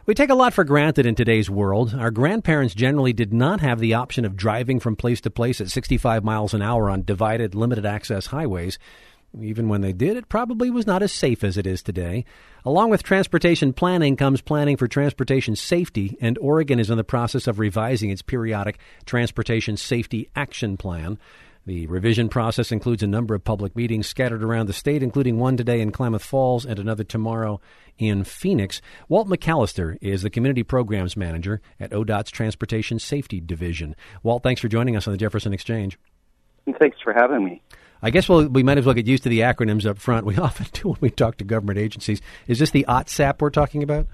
We take a lot for granted in today's world. Our grandparents generally did not have the option of driving from place to place at 65 miles an hour on divided, limited access highways. Even when they did, it probably was not as safe as it is today. Along with transportation planning comes planning for transportation safety, and Oregon is in the process of revising its periodic Transportation Safety Action Plan. The revision process includes a number of public meetings scattered around the state, including one today in Klamath Falls and another tomorrow in Phoenix. Walt McAllister is the Community Programs Manager at ODOT's Transportation Safety Division. Walt, thanks for joining us on the Jefferson Exchange. Thanks for having me. I guess we might as well get used to the acronyms up front. We often do when we talk to government agencies. Is this the OTSAP we're talking about?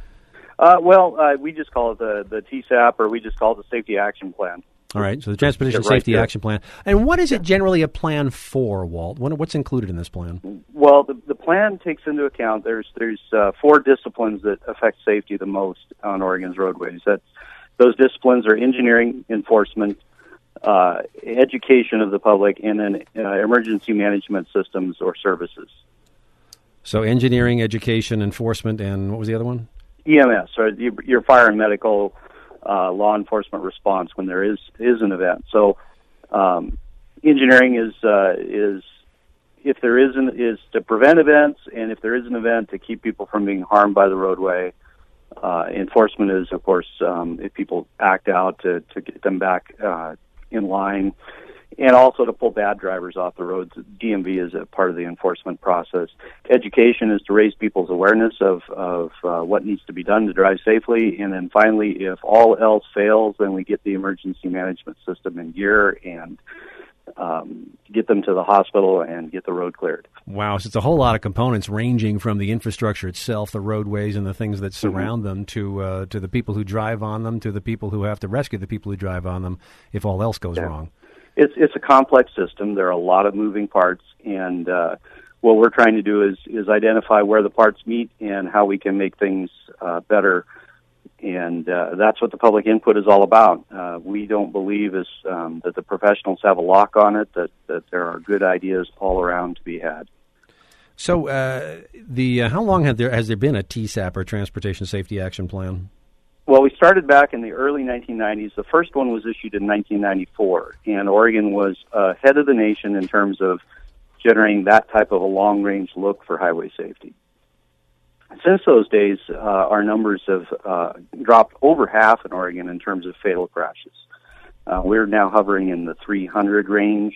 We just call it the TSAP, or we just call it the Safety Action Plan. All right, so the Transportation Safety Action Plan. And what is it generally a plan for, Walt? What's included in this plan? Well, the plan takes into account there's 4 disciplines that affect safety the most on Oregon's roadways. Those disciplines are engineering, enforcement, education of the public, and then emergency management systems or services. So engineering, education, enforcement, and what was the other one? EMS, or your fire and medical law enforcement response when there is an event. So engineering is if there is to prevent events, and if there is an event, to keep people from being harmed by the roadway. Enforcement is, of course, if people act out to get them back in line, and also to pull bad drivers off the roads. DMV is a part of the enforcement process. Education is to raise people's awareness of what needs to be done to drive safely. And then finally, if all else fails, then we get the emergency management system in gear and get them to the hospital and get the road cleared. Wow, so it's a whole lot of components ranging from the infrastructure itself, the roadways and the things that surround them, to the people who drive on them, to the people who have to rescue the people who drive on them if all else goes wrong. It's a complex system. There are a lot of moving parts, and what we're trying to do is identify where the parts meet and how we can make things better. And that's what the public input is all about. We don't believe that the professionals have a lock on it, that there are good ideas all around to be had. So how long has there been a TSAP, or Transportation Safety Action Plan? Well, we started back in the early 1990s. The first one was issued in 1994, and Oregon was ahead of the nation in terms of generating that type of a long-range look for highway safety. Since those days, our numbers have dropped over half in Oregon in terms of fatal crashes. We're now hovering in the 300 range.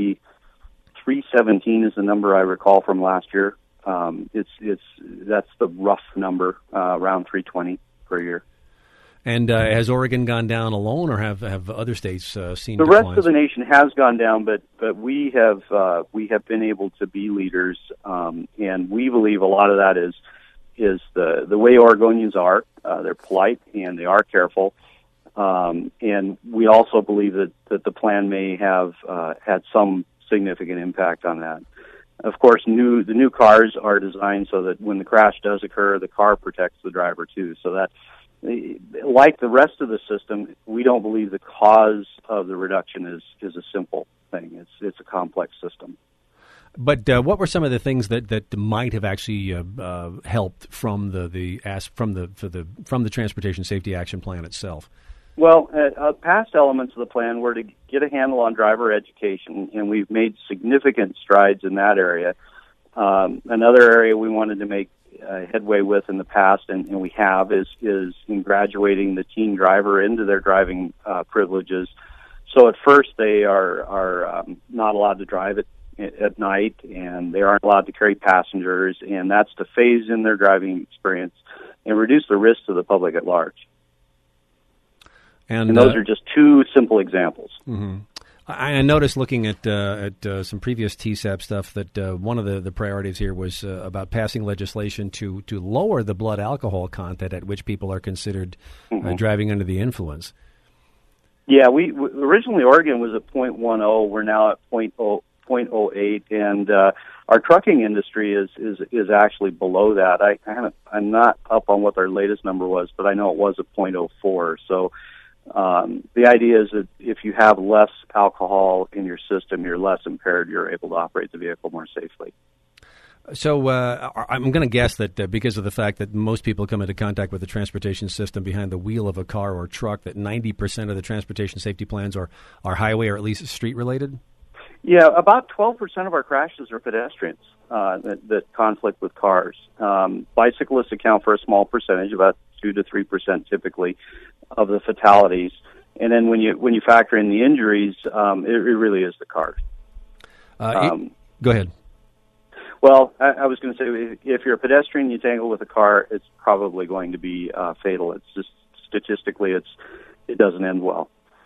317 is the number I recall from last year. That's the rough number, around 320 per year. And has Oregon gone down alone, or have other states seen the declines? Rest of the nation has gone down, but we have been able to be leaders, and we believe a lot of that is the way Oregonians are. They're polite and they are careful, and we also believe that the plan may have had some significant impact on that. Of course, the new cars are designed so that when the crash does occur, the car protects the driver too. So that, like the rest of the system, we don't believe the cause of the reduction is a simple thing. It's a complex system. But what were some of the things that might have actually helped from the Transportation Safety Action Plan itself? Well, past elements of the plan were to get a handle on driver education, and we've made significant strides in that area. Another area we wanted to make headway with in the past, and we have, is in graduating the teen driver into their driving privileges. So at first they are not allowed to drive at night, and they aren't allowed to carry passengers, and that's to phase in their driving experience and reduce the risk to the public at large. And those are just two simple examples. Mm-hmm. I noticed looking at some previous TSAP stuff that one of the priorities here was about passing legislation to lower the blood alcohol content at which people are considered driving under the influence. Yeah, originally Oregon was at 0.10. We're now at 0.08, and our trucking industry is actually below that. I'm not up on what their latest number was, but I know it was at 0.04. So the idea is that if you have less alcohol in your system, you're less impaired, you're able to operate the vehicle more safely. So I'm going to guess that because of the fact that most people come into contact with the transportation system behind the wheel of a car or truck, that 90% of the transportation safety plans are highway or at least street related? Yeah, about 12% of our crashes are pedestrians that conflict with cars. Bicyclists account for a small percentage, about 2 to 3% typically, of the fatalities. And then when you factor in the injuries, it really is the cars. Go ahead. Well, I was going to say, if you're a pedestrian, you tangle with a car, it's probably going to be fatal. It's just statistically, it doesn't end well.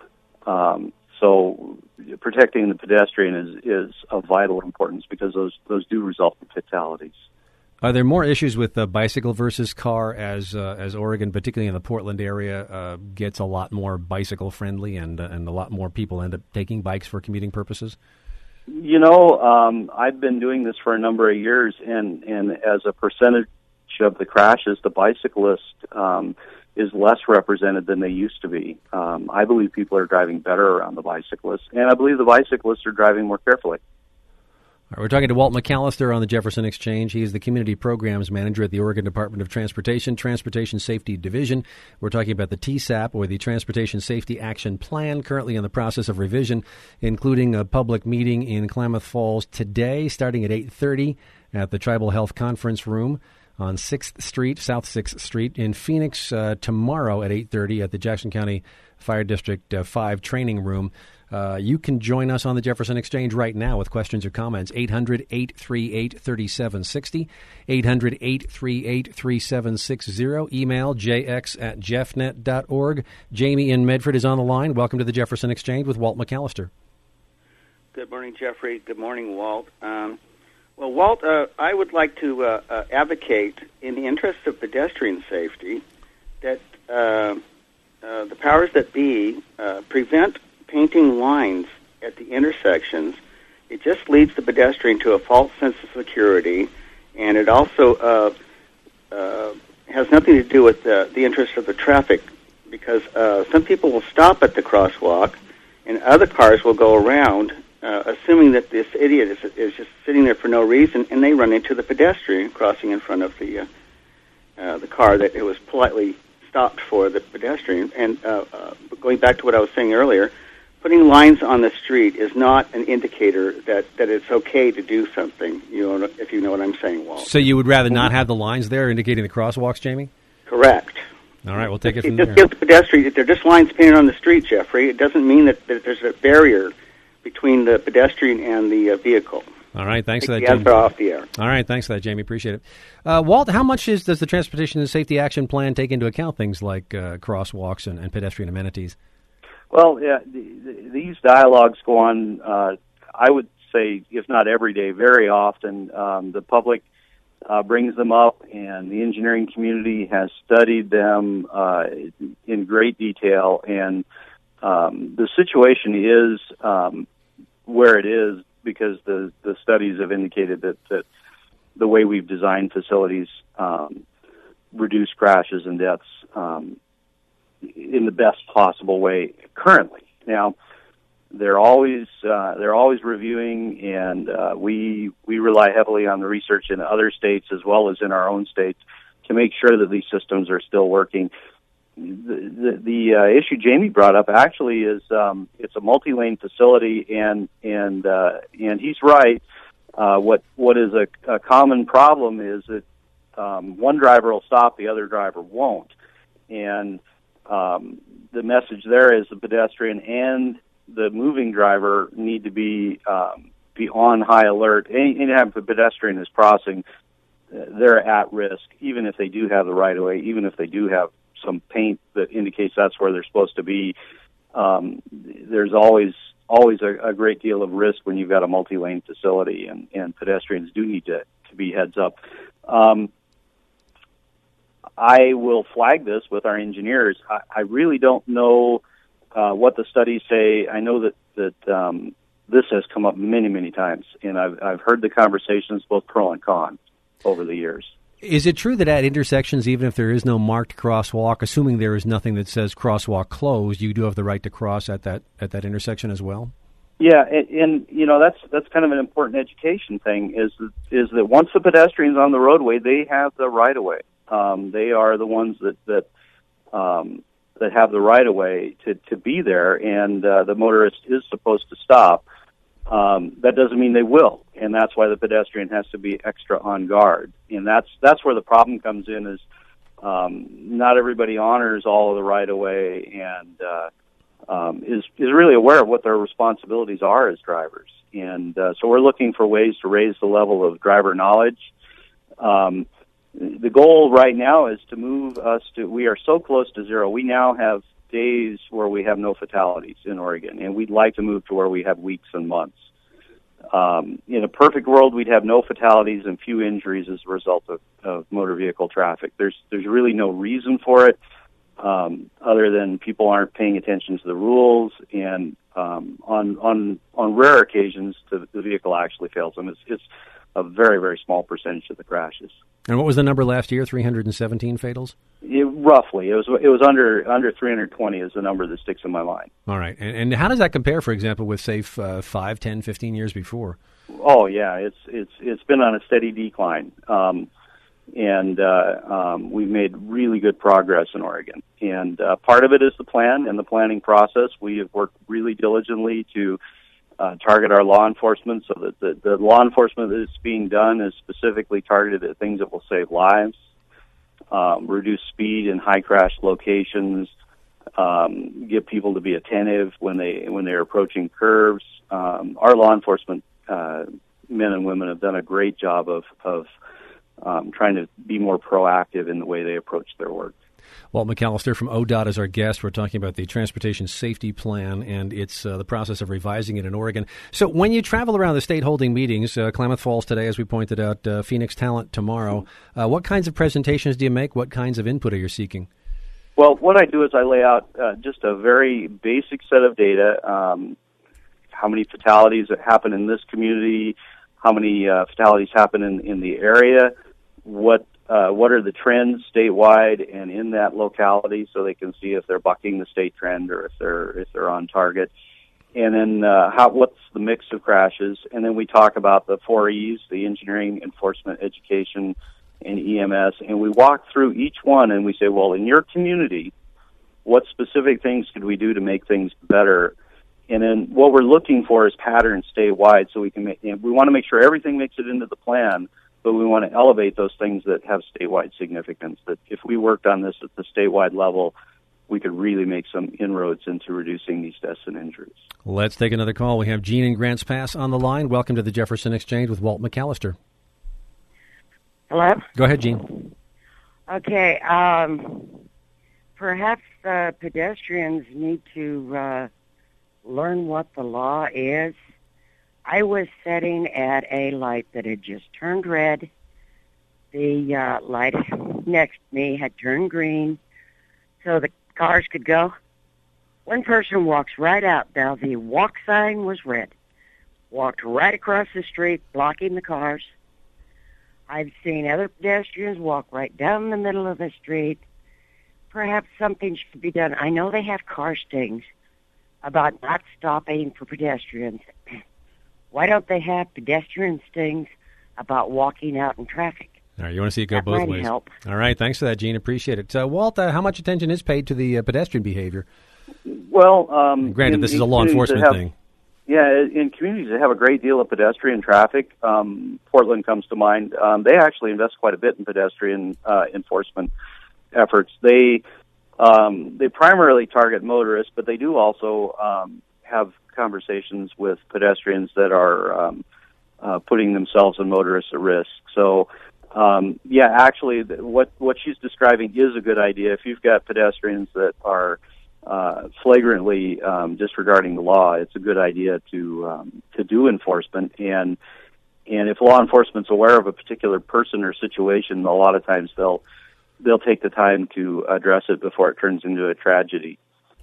So protecting the pedestrian is of vital importance because those do result in fatalities. Are there more issues with bicycle versus car as Oregon, particularly in the Portland area, gets a lot more bicycle friendly and a lot more people end up taking bikes for commuting purposes? You know, I've been doing this for a number of years, and as a percentage of the crashes, the bicyclist is less represented than they used to be. I believe people are driving better around the bicyclists, and I believe the bicyclists are driving more carefully. All right, we're talking to Walt McAllister on the Jefferson Exchange. He is the Community Programs Manager at the Oregon Department of Transportation Safety Division. We're talking about the TSAP, or the Transportation Safety Action Plan, currently in the process of revision, including a public meeting in Klamath Falls today, starting at 8:30 at the Tribal Health Conference Room on 6th Street, South 6th Street. In Phoenix tomorrow at 8:30 at the Jackson County Fire District 5 Training Room. You can join us on the Jefferson Exchange right now with questions or comments. 800-838-3760, 800-838-3760. Email jx@jeffnet.org. Jamie in Medford is on the line. Welcome to the Jefferson Exchange with Walt McAllister. Good morning, Jeffrey. Good morning, Walt. Well, Walt, I would like to advocate, in the interest of pedestrian safety, that the powers that be prevent painting lines at the intersections. It just leads the pedestrian to a false sense of security, and it also has nothing to do with the interest of the traffic, because some people will stop at the crosswalk, and other cars will go around, assuming that this idiot is just sitting there for no reason, and they run into the pedestrian crossing in front of the car that it was politely stopped for the pedestrian. And going back to what I was saying earlier, putting lines on the street is not an indicator that it's okay to do something, if you know what I'm saying, Walt. So you would rather not have the lines there indicating the crosswalks, Jamie? Correct. All right, we'll take it from there. Just give the pedestrian, they're just lines painted on the street, Jeffrey. It doesn't mean that there's a barrier between the pedestrian and the vehicle. All right, thanks for that, Jamie. Off the air. All right, thanks for that, Jamie. Appreciate it. Walt, how much does the Transportation and Safety Action Plan take into account things like crosswalks and pedestrian amenities? Well, yeah, these dialogues go on, I would say, if not every day, very often. The public brings them up, and the engineering community has studied them in great detail. And the situation is where it is because the studies have indicated that the way we've designed facilities reduce crashes and deaths in the best possible way currently. Now, they're always reviewing, and we rely heavily on the research in other states as well as in our own states to make sure that these systems are still working. The issue Jamie brought up actually is it's a multi-lane facility, and he's right. What is a common problem is that one driver will stop, the other driver won't, and the message there is the pedestrian and the moving driver need to be on high alert. Anytime the pedestrian is crossing, they're at risk, even if they do have the right of way, even if they do have some paint that indicates that's where they're supposed to be. There's always a great deal of risk when you've got a multi-lane facility, and pedestrians do need to be heads up. I will flag this with our engineers. I really don't know what the studies say. I know that this has come up many, many times, and I've heard the conversations, both pro and con, over the years. Is it true that at intersections, even if there is no marked crosswalk, assuming there is nothing that says crosswalk closed, you do have the right to cross at that intersection as well? Yeah, and that's kind of an important education thing. Is that once the pedestrian's on the roadway, they have the right of way. They are the ones that have the right of way to be there, and the motorist is supposed to stop. That doesn't mean they will, and that's why the pedestrian has to be extra on guard. And that's where the problem comes in. Is not everybody honors all of the right of way and is really aware of what their responsibilities are as drivers. And so we're looking for ways to raise the level of driver knowledge. The goal right now is to move us to, we are so close to zero. We now have days where we have no fatalities in Oregon, and we'd like to move to where we have weeks and months. In a perfect world, we'd have no fatalities and few injuries as a result of motor vehicle traffic. There's really no reason for it, other than people aren't paying attention to the rules, and on rare occasions, the vehicle actually fails them. It's a very, very small percentage of the crashes. And what was the number last year? 317 fatals? Roughly, it was under 320 is the number that sticks in my mind. All right, and how does that compare, for example, with say 5, 10, 15 years before? Oh yeah, it's been on a steady decline, and we've made really good progress in Oregon. And part of it is the plan and the planning process. We have worked really diligently to target our law enforcement, so that the law enforcement that is being done is specifically targeted at things that will save lives, reduce speed in high crash locations, get people to be attentive when they're approaching curves. Our law enforcement men and women have done a great job of trying to be more proactive in the way they approach their work. Walt McAllister from ODOT is our guest. We're talking about the Transportation Safety Plan, and it's the process of revising it in Oregon. So when you travel around the state holding meetings, Klamath Falls today, as we pointed out, Phoenix Talent tomorrow, what kinds of presentations do you make? What kinds of input are you seeking? Well, what I do is I lay out just a very basic set of data, how many fatalities that happen in this community, how many fatalities happen in the area, what are the trends statewide and in that locality, so they can see if they're bucking the state trend or if they're on target. And then what's the mix of crashes? And then we talk about the 4 E's, the engineering, enforcement, education, and EMS. And we walk through each one and we say, well, in your community, what specific things could we do to make things better? And then what we're looking for is patterns statewide, so we want to make sure everything makes it into the plan, but we want to elevate those things that have statewide significance, that if we worked on this at the statewide level, we could really make some inroads into reducing these deaths and injuries. Let's take another call. We have Gene in Grants Pass on the line. Welcome to the Jefferson Exchange with Walt McAllister. Hello? Go ahead, Gene. Okay, perhaps pedestrians need to learn what the law is. I was sitting at a light that had just turned red. The light next to me had turned green, so the cars could go. One person walks right out. Now, the walk sign was red. Walked right across the street, blocking the cars. I've seen other pedestrians walk right down the middle of the street. Perhaps something should be done. I know they have car stings about not stopping for pedestrians. Why don't they have pedestrian stings about walking out in traffic? All right, you want to see it go both ways. That might help. All right, thanks for that, Gene. Appreciate it. Walt, how much attention is paid to the pedestrian behavior? Well, granted, this is a law enforcement thing. Yeah, in communities that have a great deal of pedestrian traffic, Portland comes to mind. They actually invest quite a bit in pedestrian enforcement efforts. They primarily target motorists, but they do also have conversations with pedestrians that are putting themselves and motorists at risk. So, actually, what she's describing is a good idea. If you've got pedestrians that are flagrantly disregarding the law, it's a good idea to do enforcement. And if law enforcement's aware of a particular person or situation, a lot of times they'll take the time to address it before it turns into a tragedy.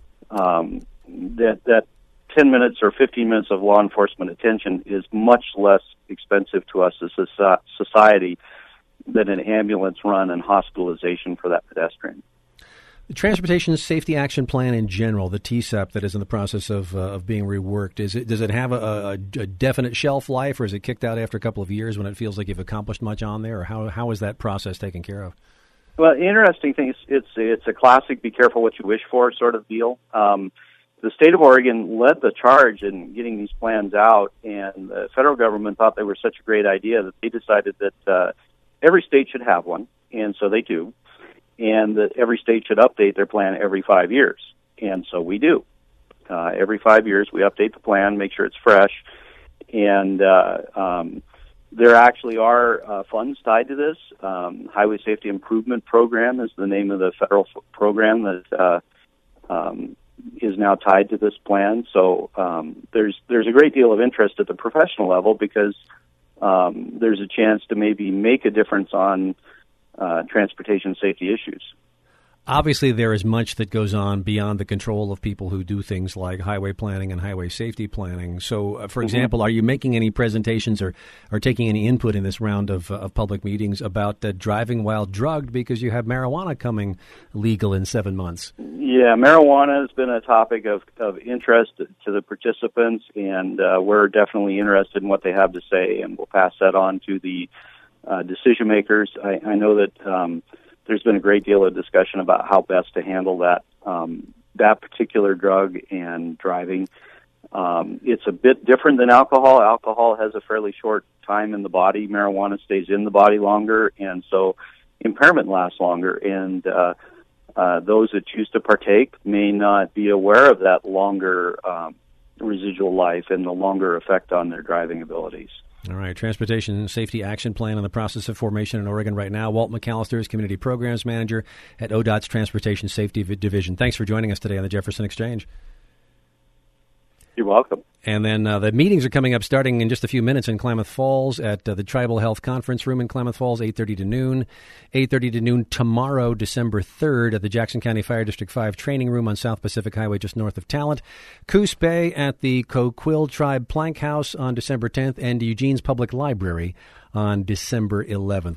That 10 minutes or 15 minutes of law enforcement attention is much less expensive to us as a society than an ambulance run and hospitalization for that pedestrian. The Transportation Safety Action Plan in general, the TSAP that is in the process of being reworked, does it have a definite shelf life, or is it kicked out after a couple of years when it feels like you've accomplished much on there, or how is that process taken care of? Well, the interesting thing is it's a classic "be careful what you wish for" sort of deal. The state of Oregon led the charge in getting these plans out, and the federal government thought they were such a great idea that they decided that every state should have one, and so they do, and that every state should update their plan every 5 years, and so we do. Every 5 years, we update the plan, make sure it's fresh, and there actually are funds tied to this. Highway Safety Improvement Program is the name of the federal program that is now tied to this plan. So there's a great deal of interest at the professional level because there's a chance to maybe make a difference on transportation safety issues. Obviously, there is much that goes on beyond the control of people who do things like highway planning and highway safety planning. So, for example, are you making any presentations or taking any input in this round of public meetings about driving while drugged because you have marijuana coming legal in 7 months? Yeah, marijuana has been a topic of interest to the participants, and we're definitely interested in what they have to say, and we'll pass that on to the decision makers. I know that there's been a great deal of discussion about how best to handle that particular drug and driving. It's a bit different than alcohol. Alcohol has a fairly short time in the body. Marijuana stays in the body longer, and so impairment lasts longer. And those that choose to partake may not be aware of that longer residual life and the longer effect on their driving abilities. All right, Transportation Safety Action Plan in the process of formation in Oregon right now. Walt McAllister is Community Programs Manager at ODOT's Transportation Safety Division. Thanks for joining us today on the Jefferson Exchange. You're welcome. And then the meetings are coming up starting in just a few minutes in Klamath Falls at the Tribal Health Conference Room in Klamath Falls, 8:30 to noon. 8:30 to noon tomorrow, December 3rd, at the Jackson County Fire District 5 Training Room on South Pacific Highway just north of Talent. Coos Bay at the Coquille Tribe Plank House on December 10th, and Eugene's Public Library on December 11th.